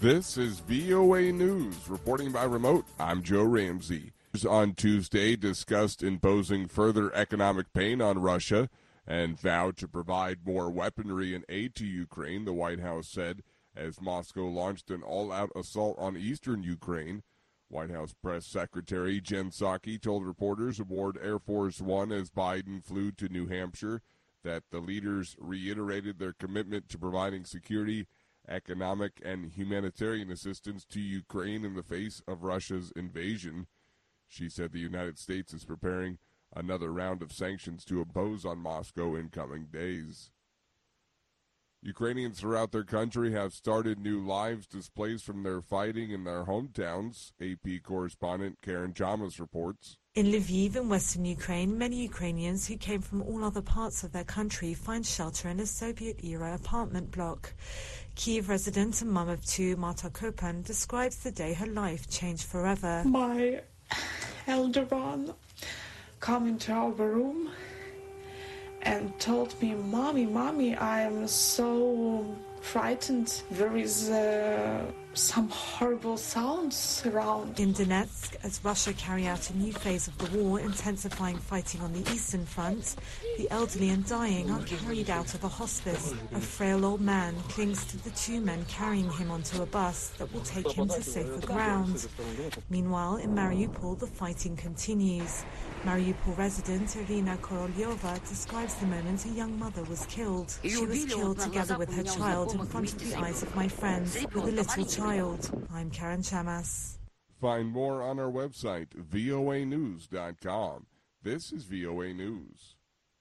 This is VOA News. Reporting by remote, I'm Joe Ramsey. On Tuesday, discussed imposing further economic pain on Russia and vowed to provide more weaponry and aid to Ukraine, the White House said, as Moscow launched an all-out assault on eastern Ukraine. White House Press Secretary Jen Psaki told reporters aboard Air Force One as Biden flew to New Hampshire that the leaders reiterated their commitment to providing security, economic, and humanitarian assistance to Ukraine in the face of Russia's invasion. She said the United States is preparing another round of sanctions to impose on Moscow in coming days. Ukrainians throughout their country have started new lives displaced from their fighting in their hometowns, AP correspondent Karen Chamas reports. In Lviv in western Ukraine, many Ukrainians who came from all other parts of their country find shelter in a Soviet-era apartment block. Kyiv resident and mum of two, Marta Kopan, describes the day her life changed forever. My elder one came into our room and told me, Mommy, I am so frightened. There is some horrible sounds around. In Donetsk, as Russia carry out a new phase of the war, intensifying fighting on the eastern front, the elderly and dying are carried out of a hospice. A frail old man clings to the two men carrying him onto a bus that will take him to safer ground. Meanwhile, in Mariupol, the fighting continues. Mariupol resident Irina Korolyova describes the moment a young mother was killed. She was killed together with her child in front of the eyes of my friends with a little child. I'm Karen Chamas. Find more on our website, voanews.com. This is VOA News.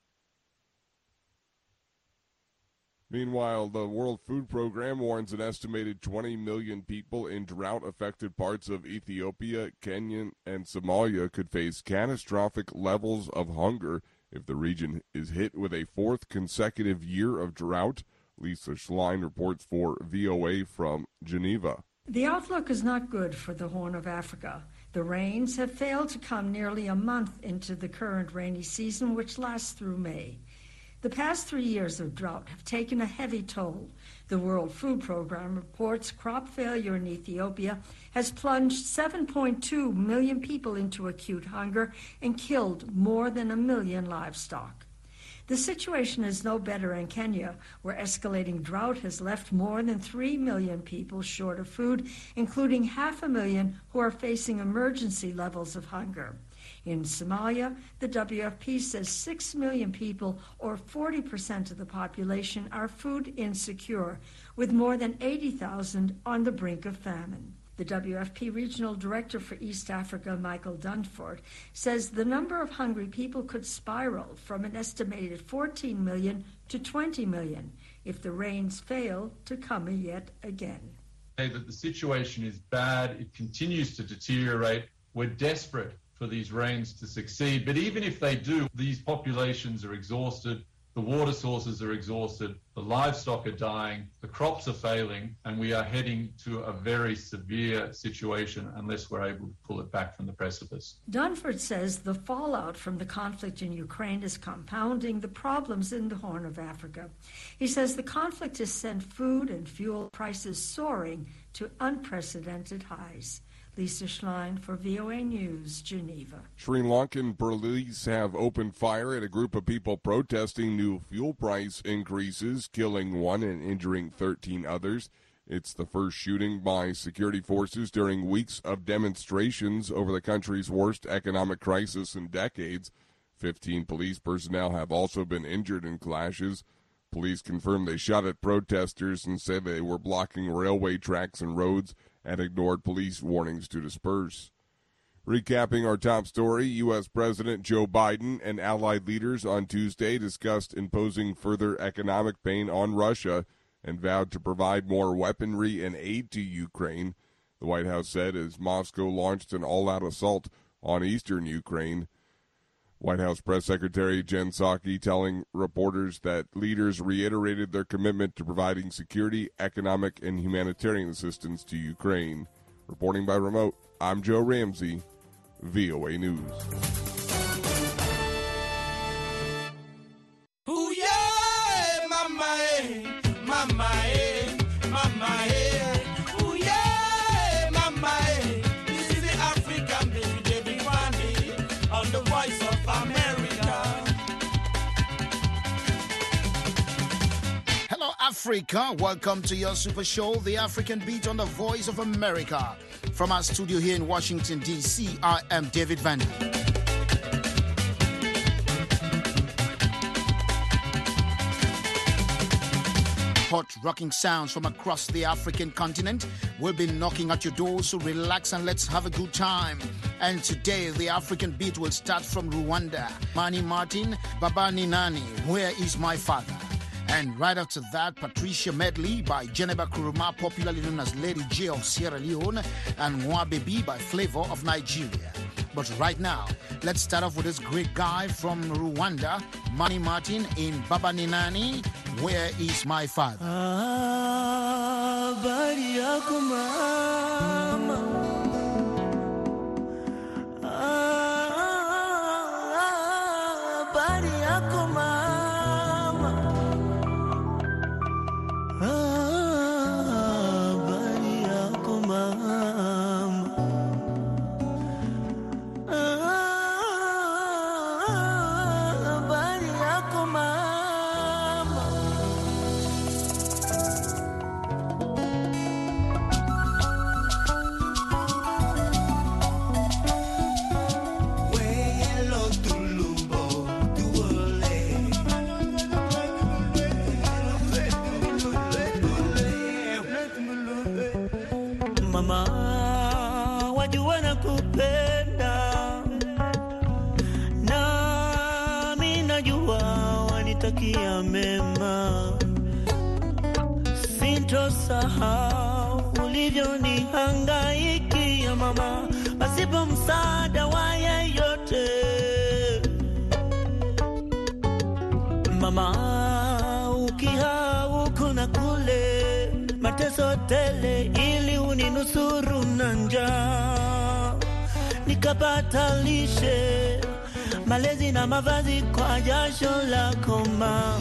Meanwhile, the World Food Program warns an estimated 20 million people in drought-affected parts of Ethiopia, Kenya, and Somalia could face catastrophic levels of hunger if the region is hit with a fourth consecutive year of drought. Lisa Schlein reports for VOA from Geneva. The outlook is not good for the Horn of Africa. The rains have failed to come nearly a month into the current rainy season, which lasts through May. The past 3 years of drought have taken a heavy toll. The World Food Program reports crop failure in Ethiopia has plunged 7.2 million people into acute hunger and killed more than 1 million livestock. The situation is no better in Kenya, where escalating drought has left more than 3 million people short of food, including 500,000 who are facing emergency levels of hunger. In Somalia, the WFP says 6 million people, or 40% of the population, are food insecure, with more than 80,000 on the brink of famine. The WFP Regional Director for East Africa, Michael Dunford, says the number of hungry people could spiral from an estimated 14 million to 20 million if the rains fail to come yet again. That the situation is bad, it continues to deteriorate. We're desperate for these rains to succeed, but even if they do, these populations are exhausted, the water sources are exhausted, the livestock are dying, the crops are failing, and we are heading to a very severe situation unless we're able to pull it back from the precipice. Dunford says the fallout from the conflict in Ukraine is compounding the problems in the Horn of Africa. He says the conflict has sent food and fuel prices soaring to unprecedented highs. Lisa Schlein for VOA News, Geneva. Sri Lankan police have opened fire at a group of people protesting new fuel price increases, killing one and injuring 13 others. It's the first shooting by security forces during weeks of demonstrations over the country's worst economic crisis in decades. 15 police personnel have also been injured in clashes. Police confirmed they shot at protesters and said they were blocking railway tracks and roads and ignored police warnings to disperse. Recapping our top story, U.S. President Joe Biden and allied leaders on Tuesday discussed imposing further economic pain on Russia and vowed to provide more weaponry and aid to Ukraine, the White House said as Moscow launched an all-out assault on eastern Ukraine. White House Press Secretary Jen Psaki telling reporters that leaders reiterated their commitment to providing security, economic, and humanitarian assistance to Ukraine. Reporting by remote, I'm Joe Ramsey, VOA News. Ooh, yeah, mama, mama, mama, ooh, yeah. Africa. Welcome to your super show, The African Beat on the Voice of America. From our studio here in Washington, D.C., I am David Vandy. Hot rocking sounds from across the African continent will be knocking at your door, so relax and let's have a good time. And today, the African Beat will start from Rwanda. Mani Martin, Baba Ni Nani, Where Is My Father? And right after that, Patricia Medley by Geneba Kuruma, popularly known as Lady J of Sierra Leone, and Mwa Baby by Flavor of Nigeria. But right now, let's start off with this great guy from Rwanda, Mani Martin in Baba Ni Nani, Where Is My Father? Bari yako mama, bari yako mama, bari yako mama. Mama, wajua nakupenda, nami najua wanitakia mema. Sintosahau ulivyonihangaikia mama, pasipo msaada wa yeyote. Mama, ukihauku na kule, mateso tele ili uninusuru na njaa. Nikapata lishe, malezi na mavazi kwa jasho lako mama.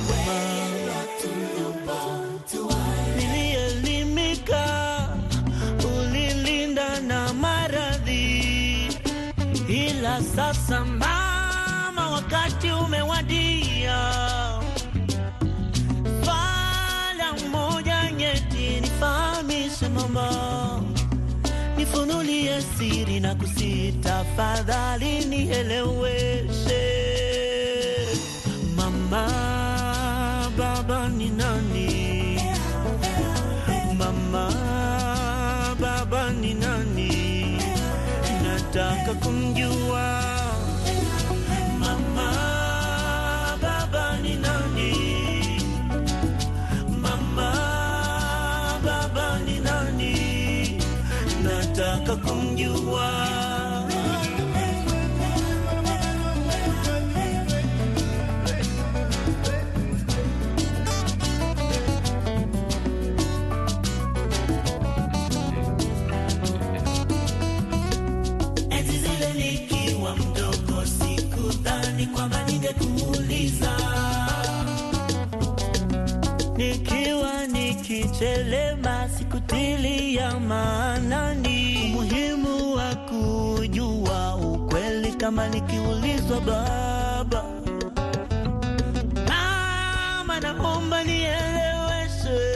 Nilielimika, ulilinda na maradhi. Ila sasa mama, wakati umewadia. Nifahamishe mama, nifunulie siri na kusita, fadhali nieleweshe. Mama, baba ni nani? Mama, baba ni nani? Nataka kumjua. Mama, baba ni nani? Nataka kumjua. Enzi zile nikiwa mdogo, sikudhani kwamba ningekuuliza. Nikiwa nikichelema, sikutilia maanani umuhimu wa kujua ukweli kama nikiulizwa baba. Mama, naomba nieleweshe,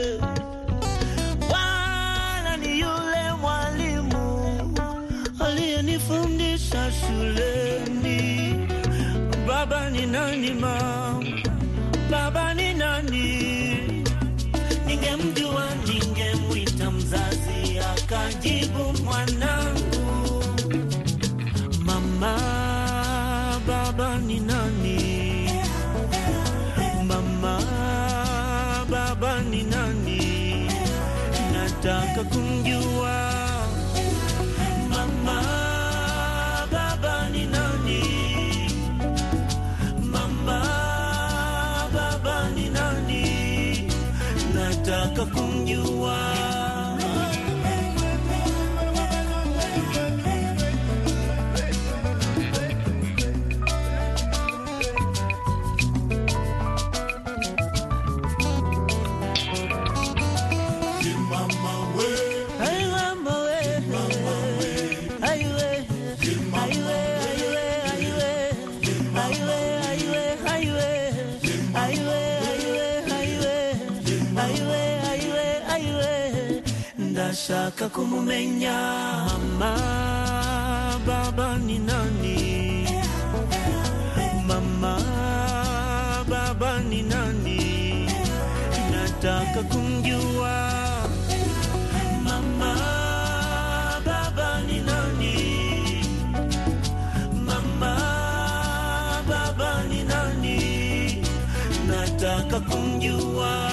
Bwana ni yule mwalimu aliyenifundisha shuleni. Baba ni nani mama? Baba ni nani? Ningemjua ningemwita mzazi, akajibu mwanangu. Mama, baba ni nani? Mama, baba ni nani? Nataka kumjua. Mama, baba ni nani? Mama, baba ni nani? Nataka kumjua. Hey mama, ndashaka kumumenya. Mama, baba ni nani? Mama, baba ni nani? Nataka kumjua. Mama, baba ni nani? Mama, baba ni nani? Nataka kumjua.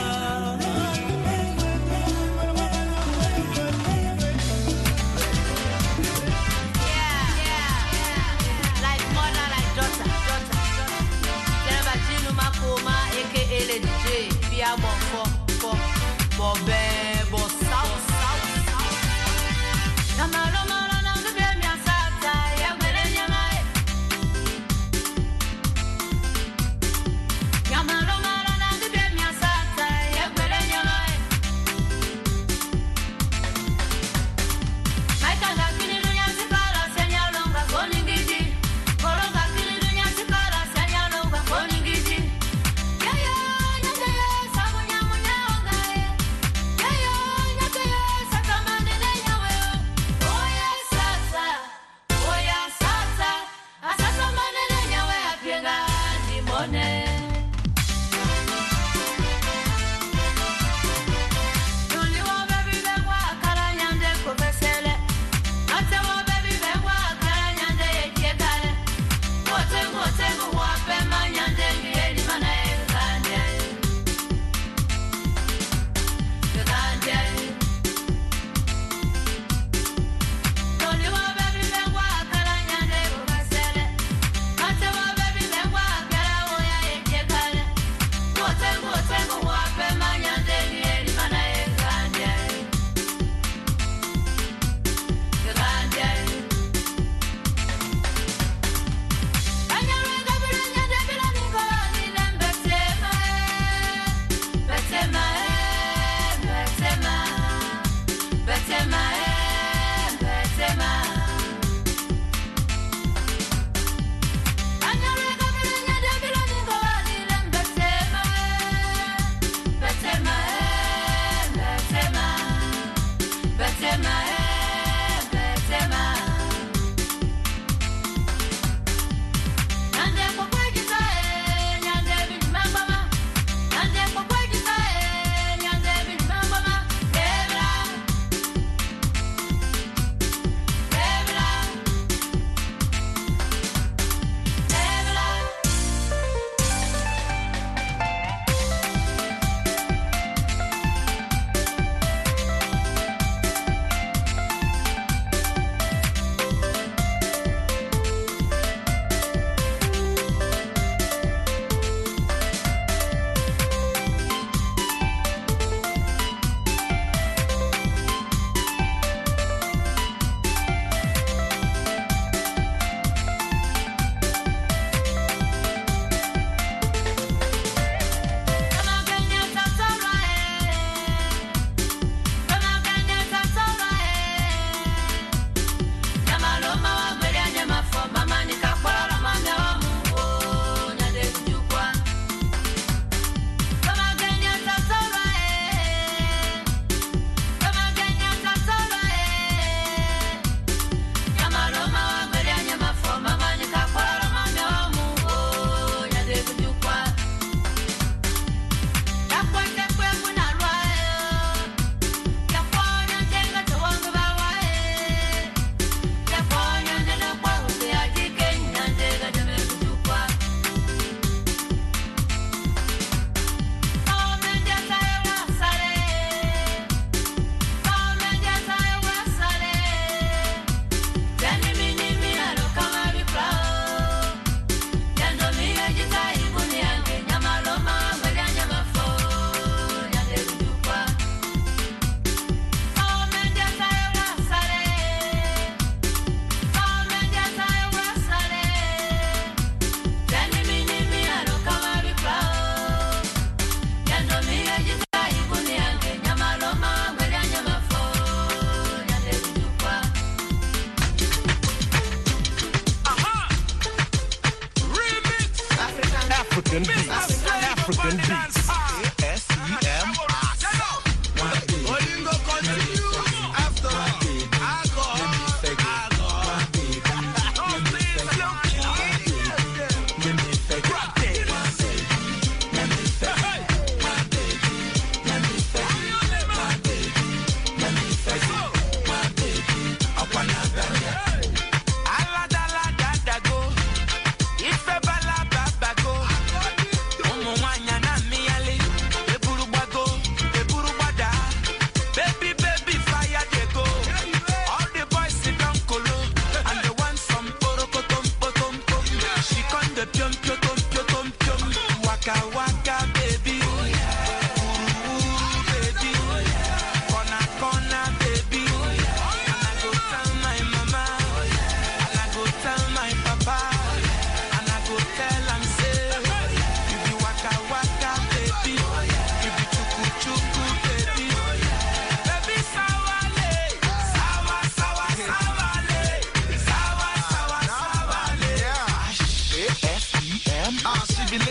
African beats. African beats. ASEM.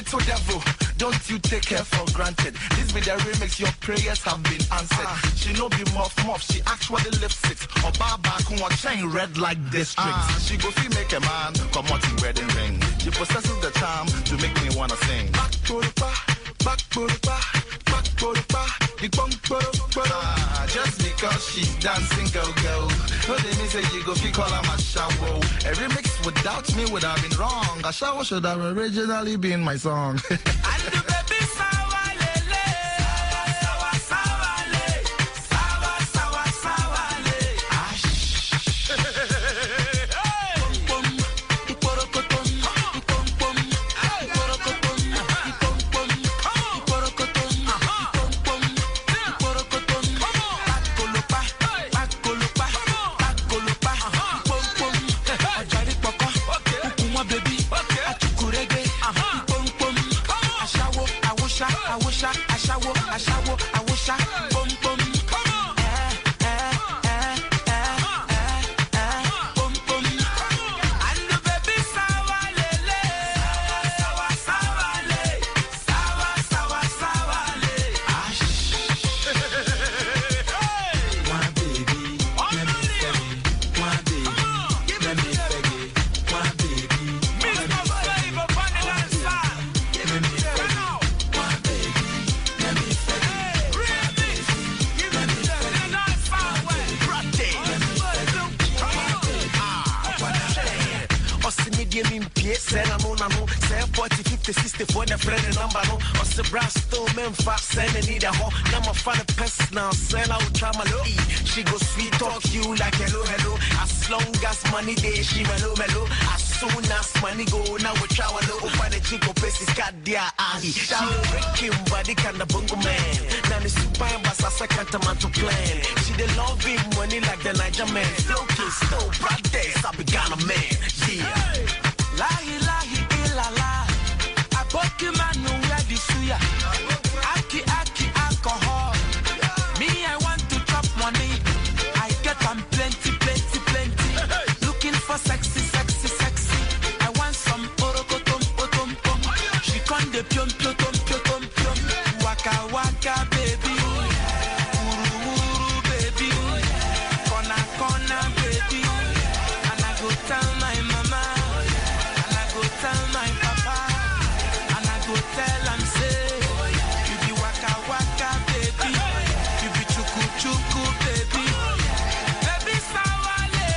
little devil, don't you take her for granted. This be the remix, your prayers have been answered. She no be muff, she actually lives it. Or Baba Kumwa chain red like districts. She go feel make a man come out in wedding ring. She possesses the charm to make me wanna sing. Back to the bar, back to the bar, back to the bar. Just because she's dancing, go. No, they may say you go fi call her my shower. A remix without me would have been wrong. A shower should have originally been my song. And the baby sawa lele, sawa sawa le, sawa sawa sawa le. Ash. Pom pom, iporokoton, ipom pom, iporokoton, ipom pom, iporokoton, ipom pom, iporokoton. Pakolopa, pakolopa, pakolopa, ipom pom. Ajari poko, ukuma baby, achukurege, ipom pom. Ashawo, awosha, awosha, ashawo, ashawo, awosha, pom pom. Pom pom. And the baby sawa lele, sawa sawa le, sawa sawa sawa le. Ash. One baby, let me faggy. One baby, let me faggy. One baby, let me faggy. Let me faggy. One baby, let me faggy. Send a no, send 40, 50, 60 for the friend number no. Or the brass still men fat, send a need a home. Now my father pest now, send out trauma low. She go sweet talk you like hello, hello. As long as money day, she mellow. As soon as money go, now we travel low. Find the chico face is got their ahi. She the breaking body kind of bungo man. Now the super bass as I can't to plan. She the love him money like the Niger man. Flow kiss, no broad days, I began a man. Yeah. Lahi lahi ilala, a Pokemon no where the suya. Aki alcohol. Me I want to chop money. I get them plenty. Looking for sexy. I want some orokotom potom pom. She con de pion waka baby. Uru baby. Kona baby. And I go tell my mama. Tell my papa, and I go tell him say, you be waka baby, you be chuku baby, baby sawale,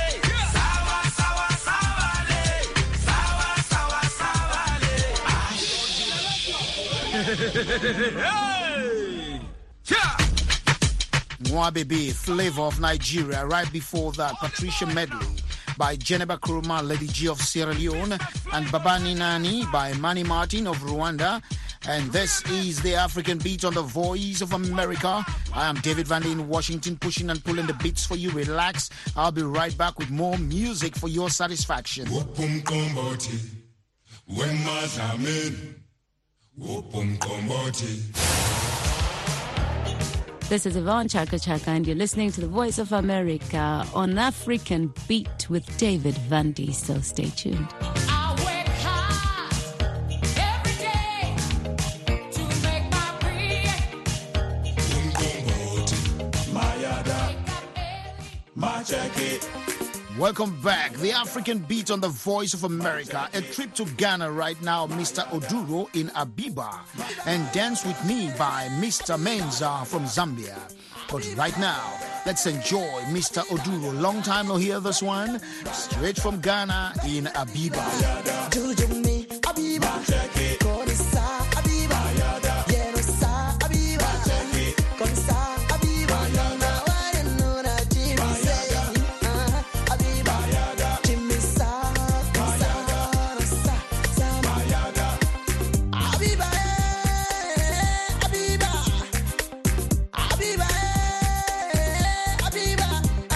sawale. Mwa Baby, Flavor of Nigeria. Right before that, Patricia Medley by Geneva Kuruma, Lady G of Sierra Leone, and Babani Nani by Manny Martin of Rwanda. And this is the African Beat on the Voice of America. I am David Van in Washington, pushing and pulling the beats for you. Relax. I'll be right back with more music for your satisfaction. This is Yvonne Chaka Chaka, and you're listening to the Voice of America on African Beat with David Van D. So stay tuned. I work hard every day to make my bread. Welcome back. The African Beat on the Voice of America. A trip to Ghana right now, Mr. Oduro in Abiba. And Dance With Me by Mr. Menza from Zambia. But right now, let's enjoy Mr. Oduro. Long time no hear this one. Straight from Ghana in Abiba.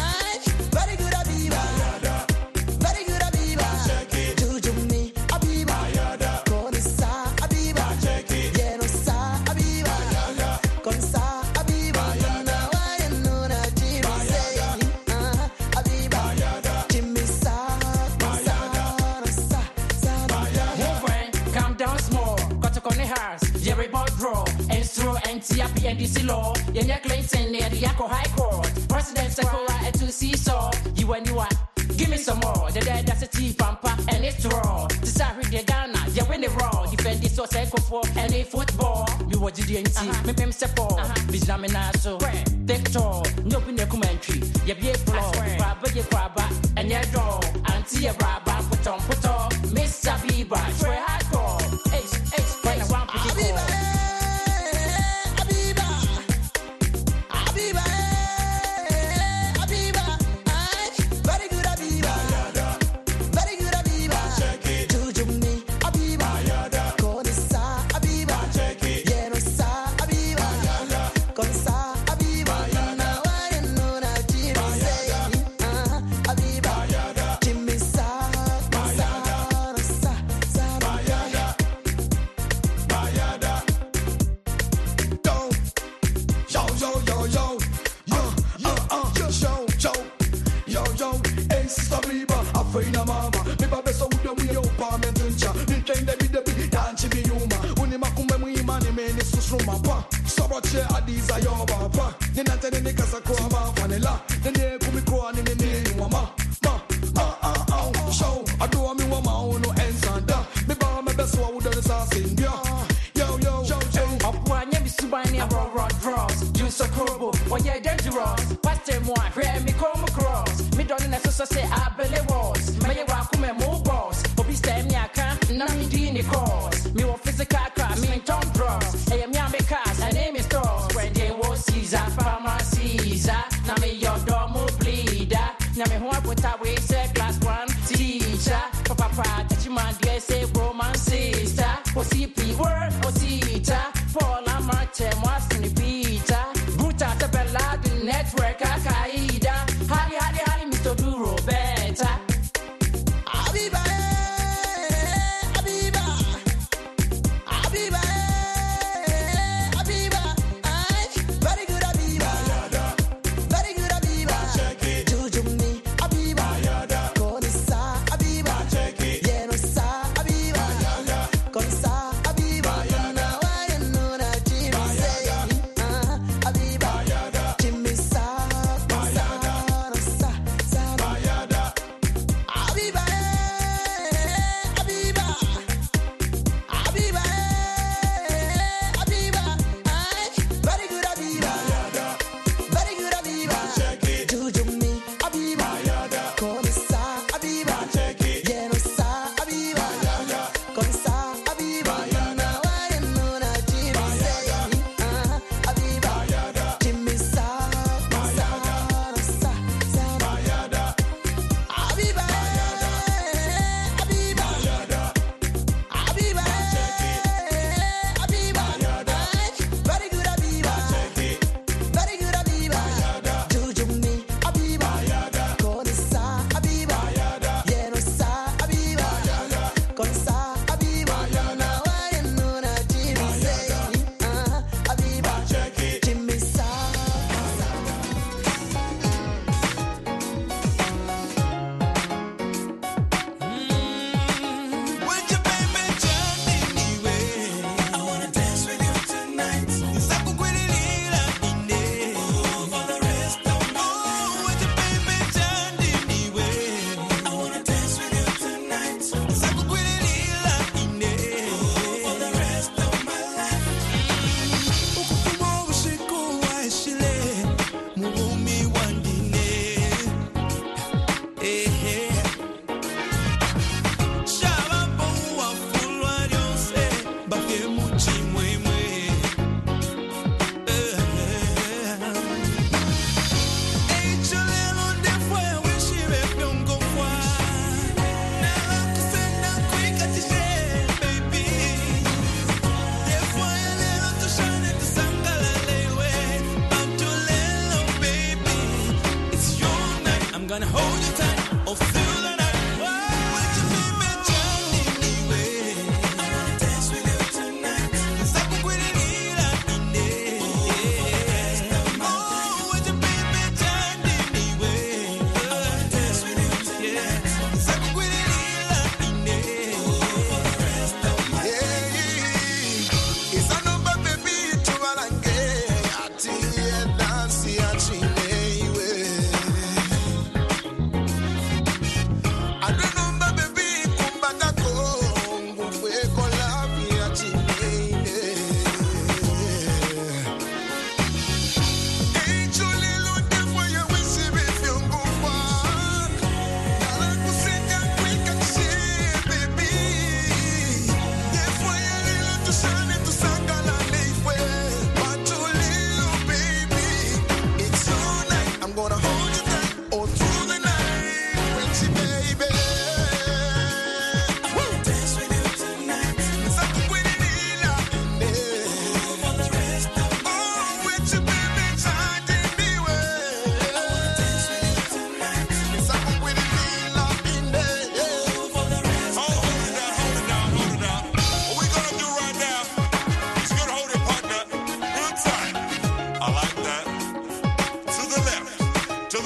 Abiba, NDC law. Yenya Clinton near the Yako High Court. President Sakura and to seesaw. You and you are. Give me some more. The dead that's a tea pampa and it's raw. Decide the Ghana, you win the raw. Defend this or cycle for any football. You what did you see? Me pim support. Bisnamina so. Victor, no pin the commentary. You be a floor. Grabba, you grabba, and your door. Auntie a grabba, put on. Miss Abiba, swear hardcore. Ace, when I want to go.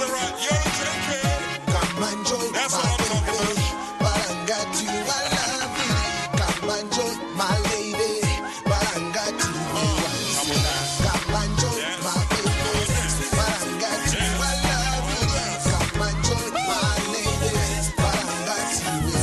the right. You're the champion. Come and join That's my what I'm talking about. baby. Barangati, I love you. Come and join my lady. Barangati, come and join my baby. Barangati, I love you. Come and join my lady. Barangati,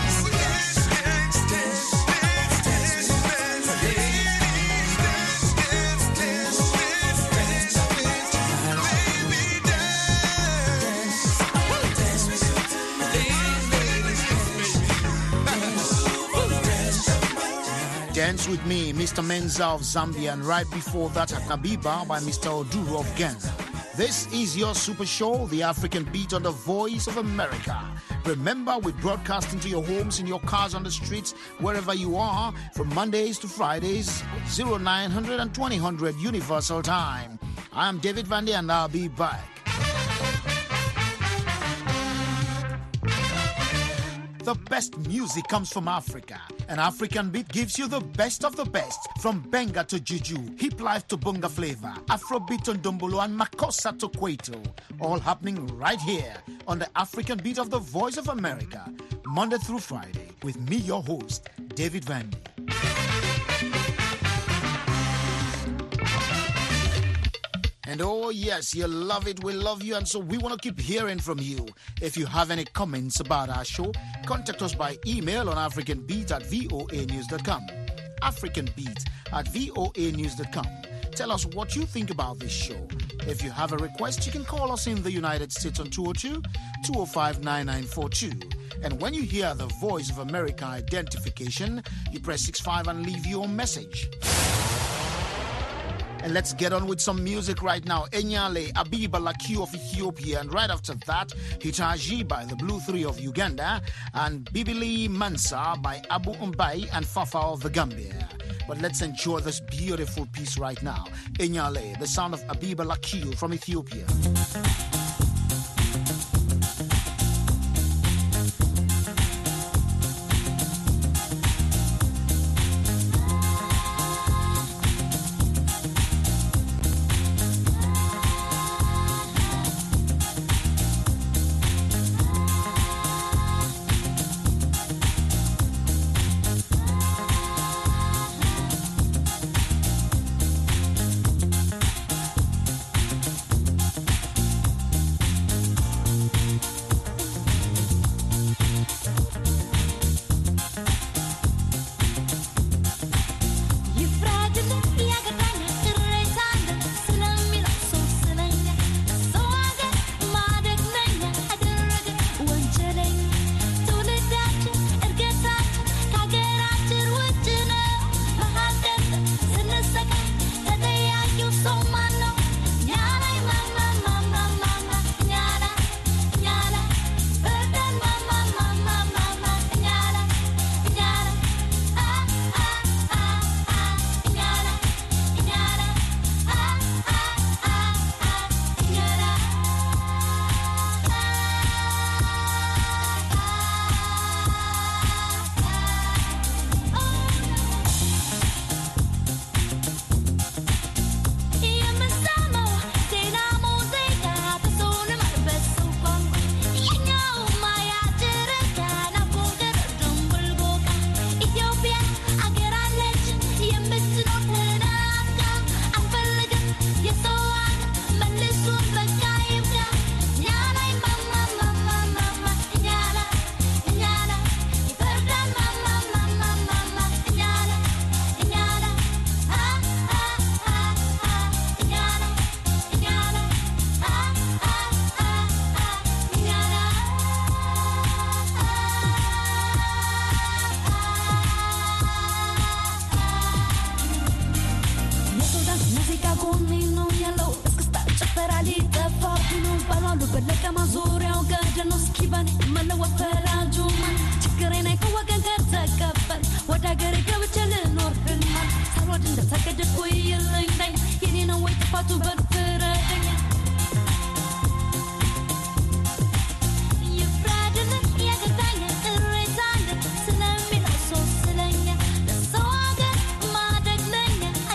Dance With Me, Mr. Menza of Zambia, and right before that, Akabiba by Mr. Oduro of Ghana. This is your super show, The African Beat on the Voice of America. Remember, we broadcast into your homes, in your cars, on the streets, wherever you are, from Mondays to Fridays, 0900 and 2000 Universal Time. I'm David Vandy, and I'll be back. The best music comes from Africa. An African beat gives you the best of the best. From Benga to Juju, Hip Life to Bunga Flavor, Afrobeat to Ndombolo, and Makossa to Kwaito. All happening right here on the African Beat of the Voice of America. Monday through Friday with me, your host, David Vandy. And oh yes, you love it, we love you, and so we want to keep hearing from you. If you have any comments about our show, contact us by email on africanbeat@voanews.com. africanbeat@voanews.com. Tell us what you think about this show. If you have a request, you can call us in the United States on 202-205-9942. And when you hear the Voice of America identification, you press 65 and leave your message. And let's get on with some music right now. Enyale Abiba Laki of Ethiopia, and right after that, Hitaji by the Blue Three of Uganda, and Bibili Mansa by Abu Umbai and Fafa of the Gambia. But let's enjoy this beautiful piece right now. Enyale, the sound of Abiba Laki from Ethiopia.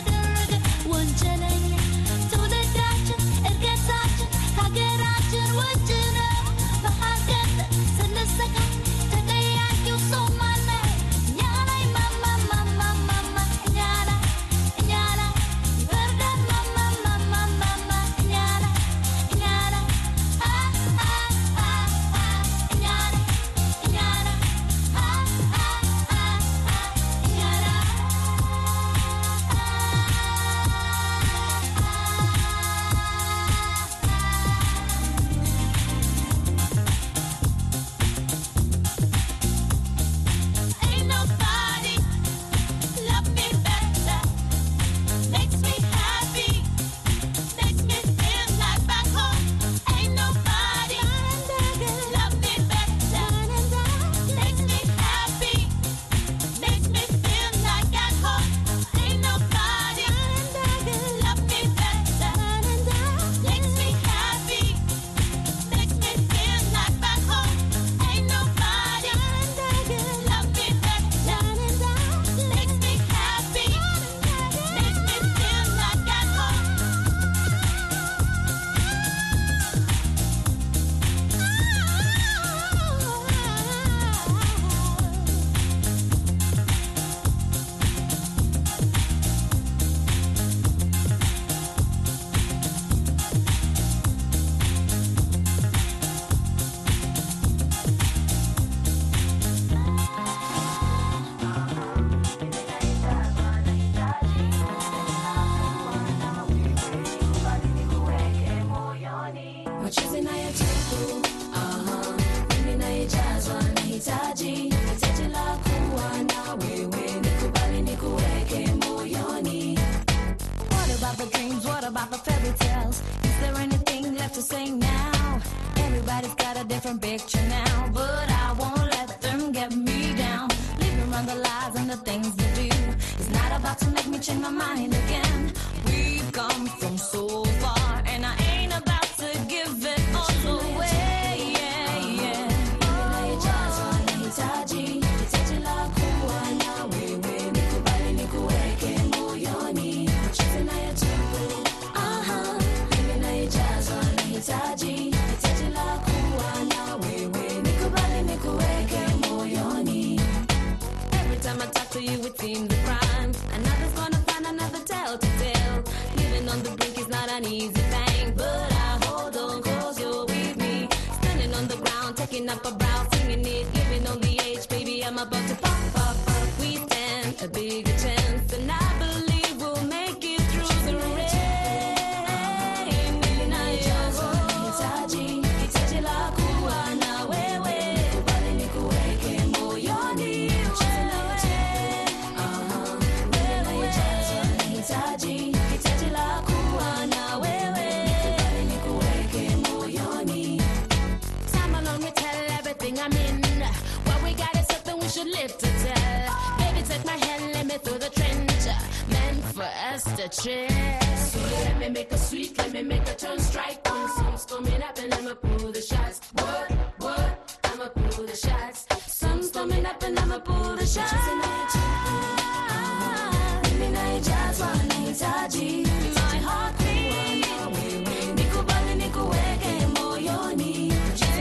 Won't you Cheze na ya tupu, mimi naijazwa nahitaji hitaji la kuwa na wewe, nikubali nikuweke moyoni. What about the dreams? What about the fairy tales? Is there anything left to say now? Everybody's got a different picture now, but I won't let them get me down. Living around the lies and the things they do is not about to make me change my mind again. We've come from so far, and I ain't about to give it all away. Every time I talk to you, it seems a crime. Another's gonna find another tale to tell. Living on the brink is not an easy thing, but I hold on 'cause you're with me. Standing on the ground, taking up a brow, singing it, giving on the age, baby, I'm about to pop, pop, pop. We stand a bigger chance, and I believe we'll make it through the rain. I'm in. What we got is something we should live to tell. Baby, take my hand, let me through the trench. Meant for us to chill. So let me make a sweet, let me make a turn strike. When sun's coming up and I'ma pull the shots. What? I'ma pull the shots. Sun's coming up and I'ma pull the shots. My heart beats. Nikubali nikuweke moyoni.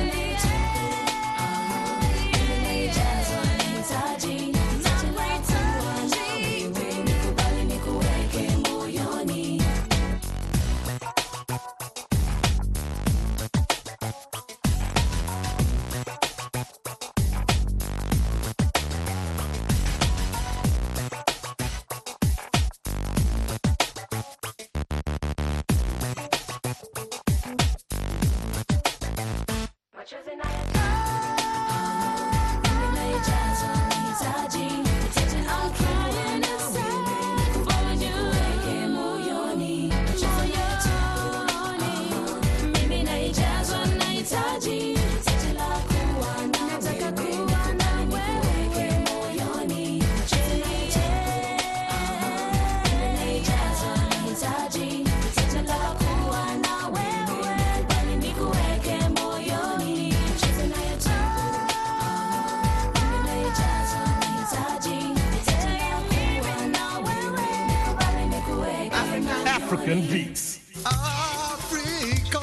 African beats. Africa.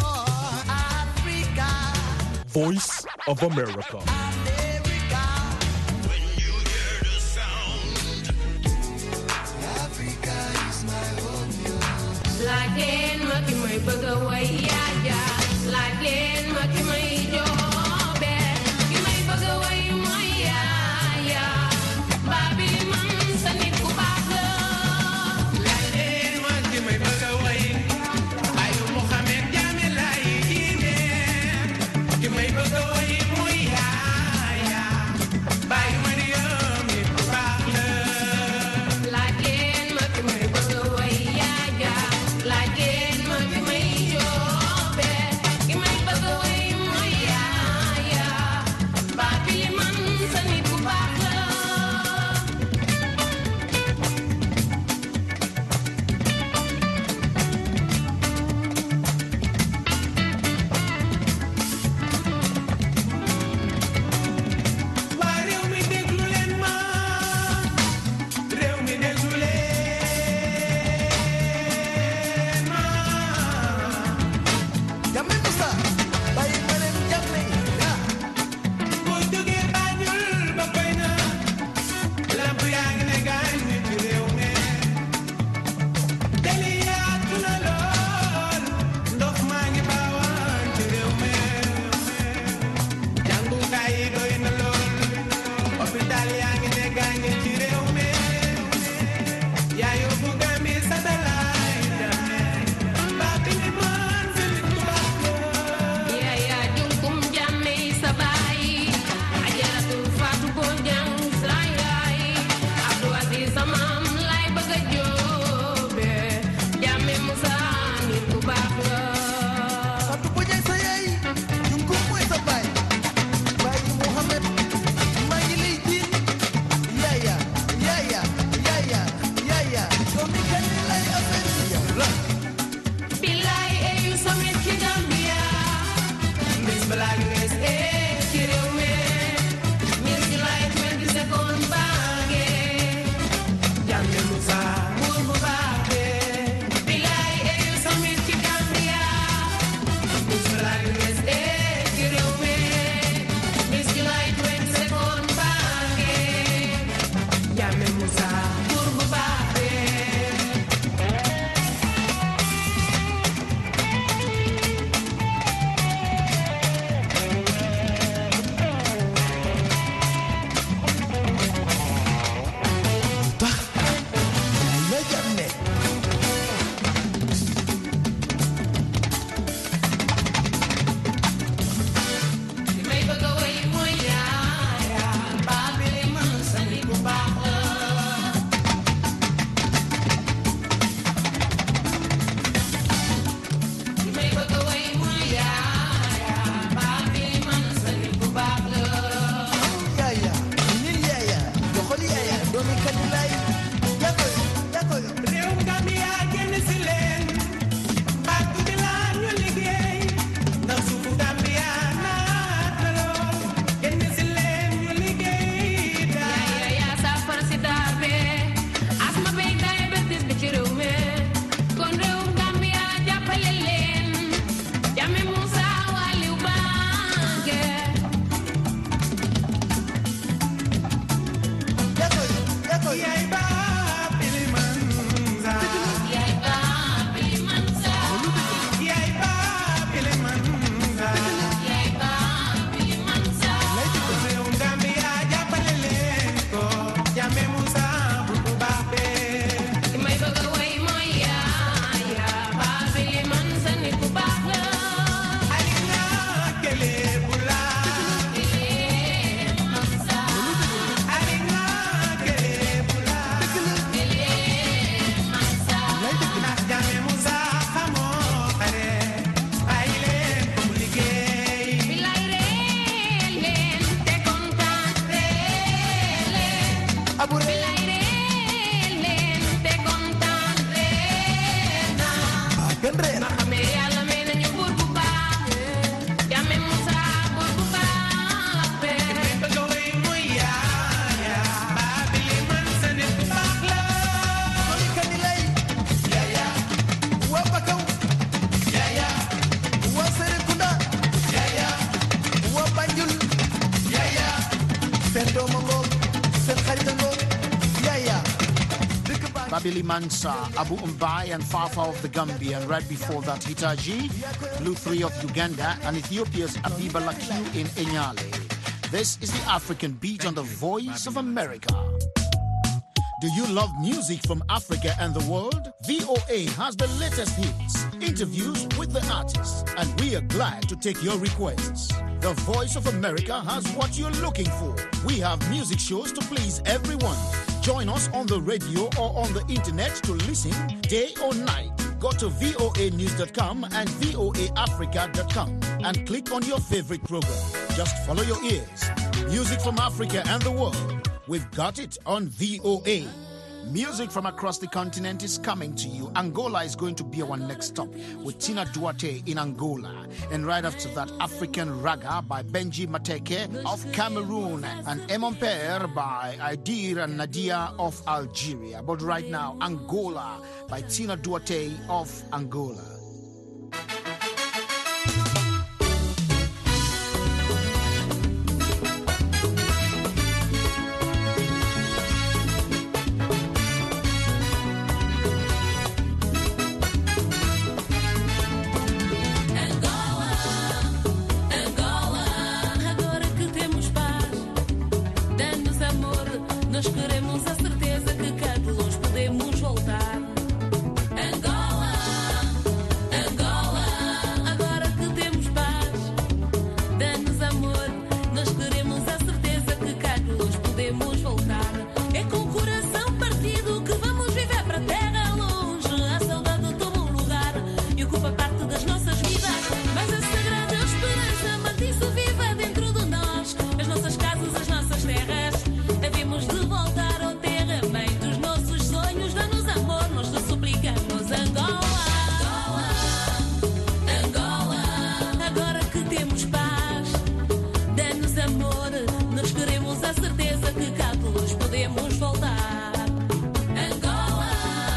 Voice of America. Lakin maki may bagaway yaya. Lakin maki may jobe. Ki may bagaway mayaya. Babi man sa nikubago. Lakin maki may bagaway. Ayo Mohamed Jamil ay ine. Ki may bagaway mayaya. Babili Mansa, Abu Mbai and Fafa of the Gambia, and right before that Hitaji, Blue 3 of Uganda, and Ethiopia's Abiba Lakiu in Enyale. This is the African Beat on the Voice of America. Do you love music from Africa and the world? VOA has the latest hits, interviews with the artists, and we are glad to take your requests. The Voice of America has what you're looking for. We have music shows to please everyone. Join us on the radio or on the internet to listen day or night. Go to voanews.com and voaafrica.com and click on your favorite program. Just follow your ears. Music from Africa and the world. We've got it on VOA. Music from across the continent is coming to you. Angola is going to be our next stop with Tina Duarte in Angola. And right after that, African Raga by Benji Mateke of Cameroon and Emon Père by Aidir and Nadia of Algeria. But right now, Angola by Tina Duarte of Angola. Nós queremos a certeza que cá de longe podemos voltar. Angola, Angola, agora que temos paz, dá-nos amor. Nós queremos a certeza que cá de longe podemos voltar. É com o coração partido que vamos viver para terra longe. A saudade toma um lugar e ocupa parte das nossas vidas. Mas a sagrada esperança mantém-se viva dentro de nós. As nossas casas, as nossas terras. Havemos de voltar ao terra, mãe dos nossos sonhos. Dá-nos amor, nós te suplicamos. Angola, Angola, Angola, agora que temos paz, dá-nos amor. Nós queremos a certeza que cá de luz podemos voltar. Angola,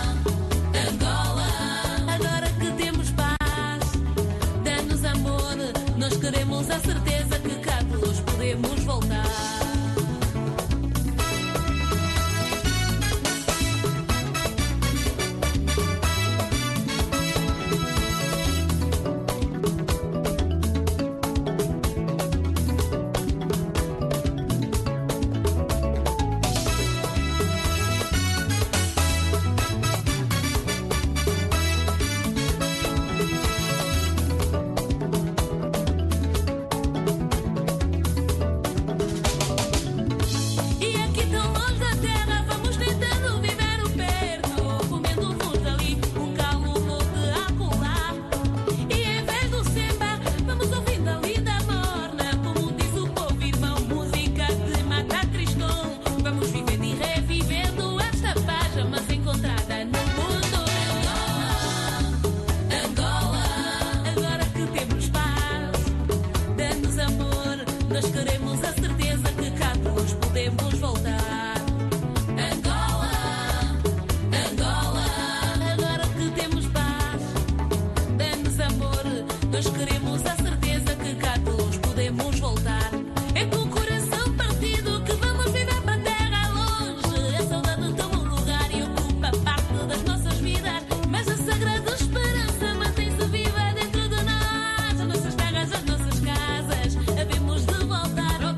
Angola, agora que temos paz, dá-nos amor. Nós queremos a certeza que cá de luz podemos voltar. Voltar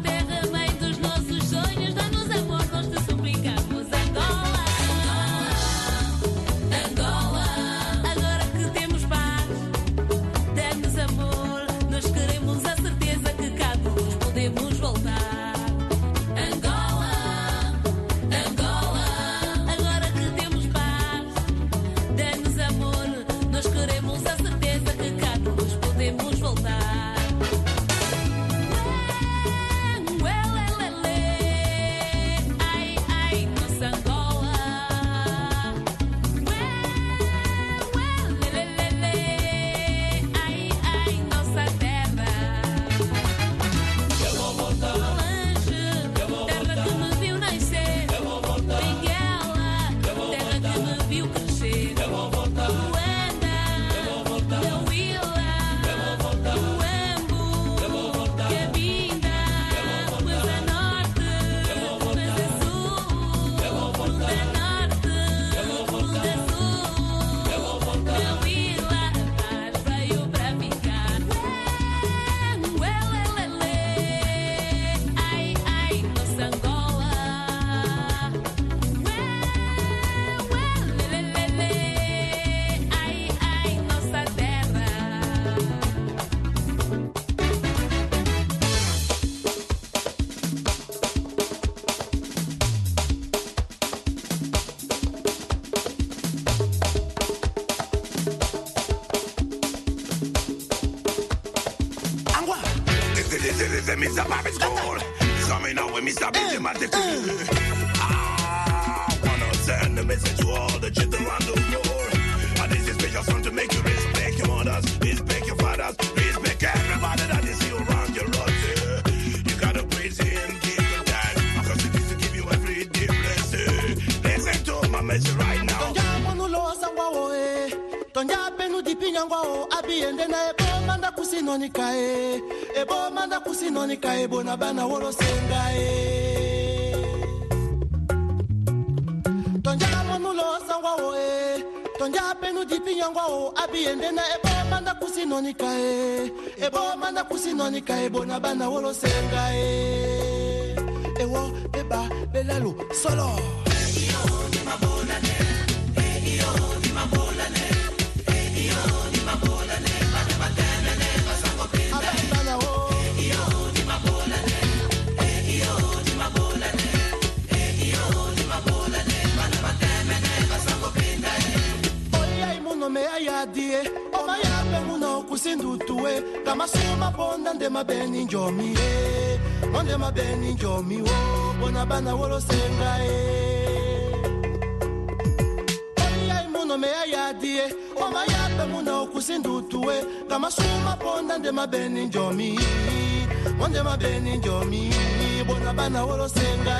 This is Mr. Bobby School. Coming out with Mr. Busy Matic. I wanna send a message to all the children around the world. And this is special song to make you respect your mothers, respect your fathers, respect everybody that is here around your road. You gotta praise him, give him time, because it is to give you every day blessing. Listen to my message right now. Tonja penu di pinyangwao abiende na ebo manda kusinonikae ebo manda kusinonikae bona bana wolo sengae Tonja monulo sangwao tonja penu di pinyangwao abiende na ebo manda kusinonikae bona bana wolo sengae ewo eba belalo solo eyo ni mabola ne eyo ni mabola ne kama suma bonda ndema beni njomi ondema beni njomi wo bona bana wolo senga Oya imuno me ayadie oma yape muno kusindutuwe kama suma bonda ndema beni njomi ondema beni njomi bona bana wolo senga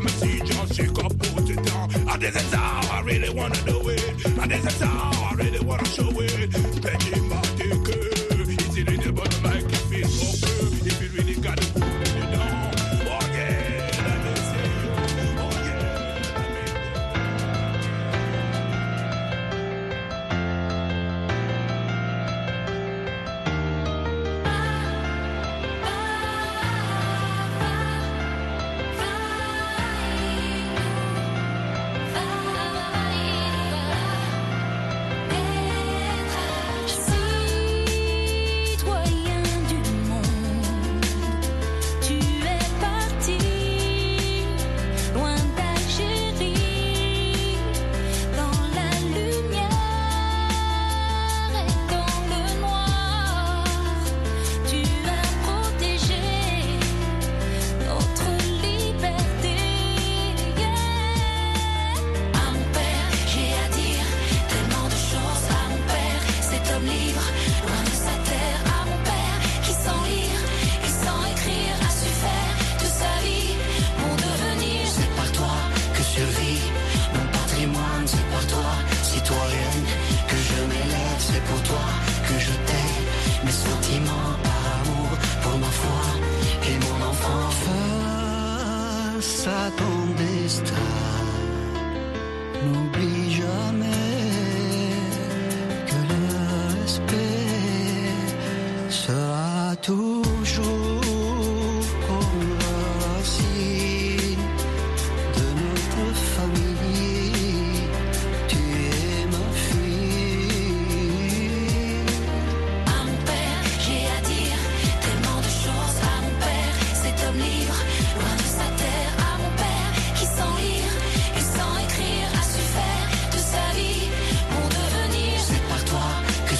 This is how I really wanna do it. And this is how I really wanna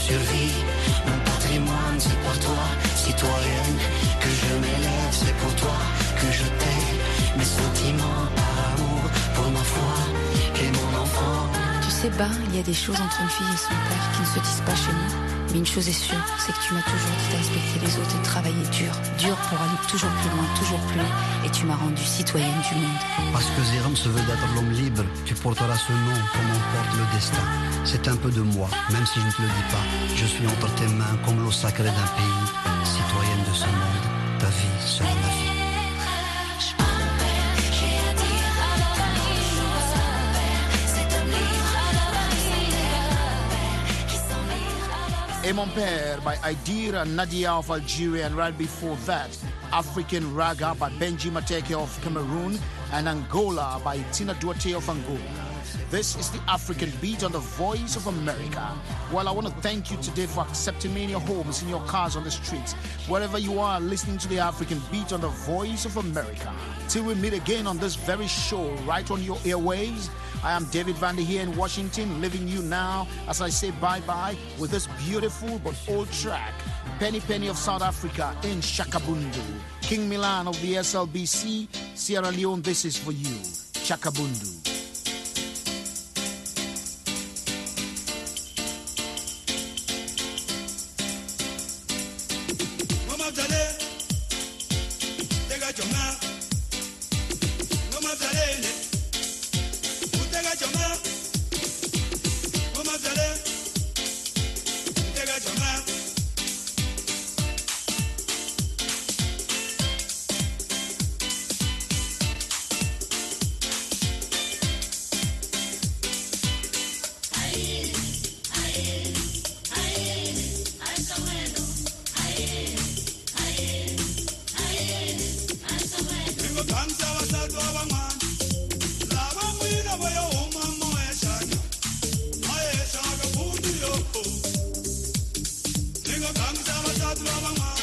survie. Mon patrimoine, c'est pour toi, citoyenne, que je m'élève, c'est pour toi que je t'aime. Mes sentiments par amour pour ma foi et mon enfant. Tu sais, il y a des choses entre une fille et son père qui ne se disent pas chez nous. Mais une chose est sûre, c'est que tu m'as toujours dit de respecter les autres et de travailler dur pour aller toujours plus loin, toujours plus haut. Et tu m'as rendue citoyenne du monde. Parce que Zéram se veut d'être l'homme libre, tu porteras ce nom comme on porte le destin. C'est un peu de moi, même si je ne te le dis pas. Je suis entre tes mains comme l'eau sacrée d'un pays. Citoyenne de ce monde, ta vie sera ma vie. Et mon père by Aidira Nadia of Algeria, and right before that, African Raga by Benji Mateke of Cameroon, and Angola by Tina Duarte of Angola. This is the African Beat on the Voice of America. Well, I want to thank you today for accepting me in your homes, in your cars, on the streets, wherever you are listening to the African Beat on the Voice of America. Till we meet again on this very show, right on your airwaves, I am David Vandy here in Washington, leaving you now as I say bye-bye with this beautiful but old track, Penny Penny of South Africa in Shakabundu. King Milan of the SLBC, Sierra Leone, this is for you, Shakabundu. Nigga,